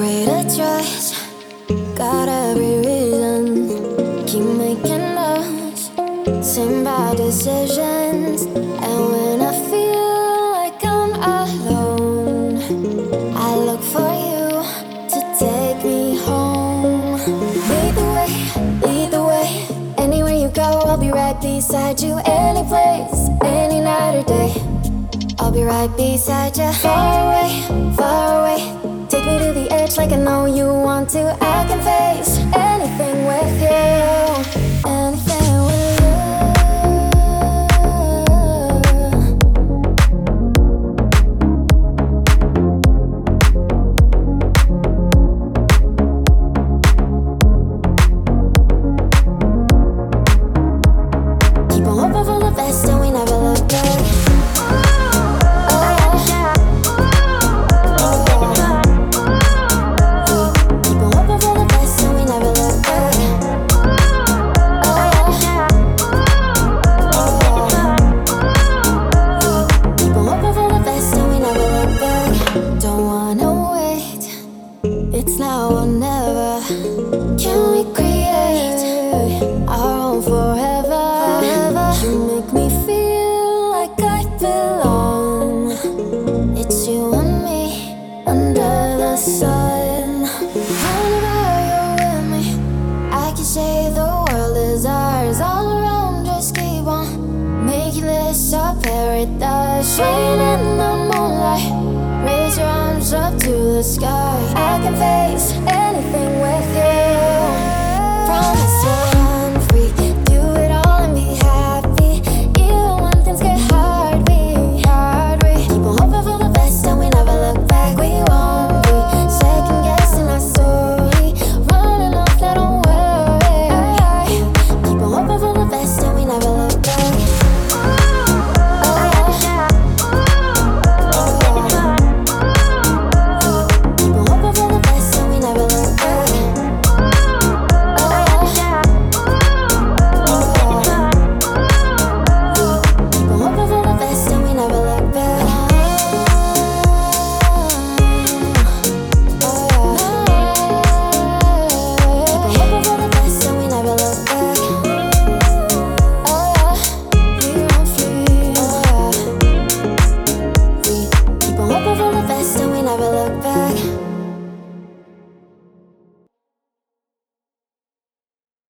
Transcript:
afraid to trust. Got every reason. Keep making those same bad decisions. And when I feel like I'm alone, I look for you to take me home. Lead the way. Anywhere you go, I'll be right beside you. Any place, any night or day, I'll be right beside you. Far away. Take me to the edge like I know you want to. I can face anything with you. Anything with you. Keep on hoping for the best and we never look back. It's now or never. Can we create our own forever? You make me feel like I belong. It's you and me under the sun. Whenever you're with me, I can say the world is ours. All around, just keep on making this a paradise. Rain in the moonlight, raise your arms up to the sky. I can face anything with you.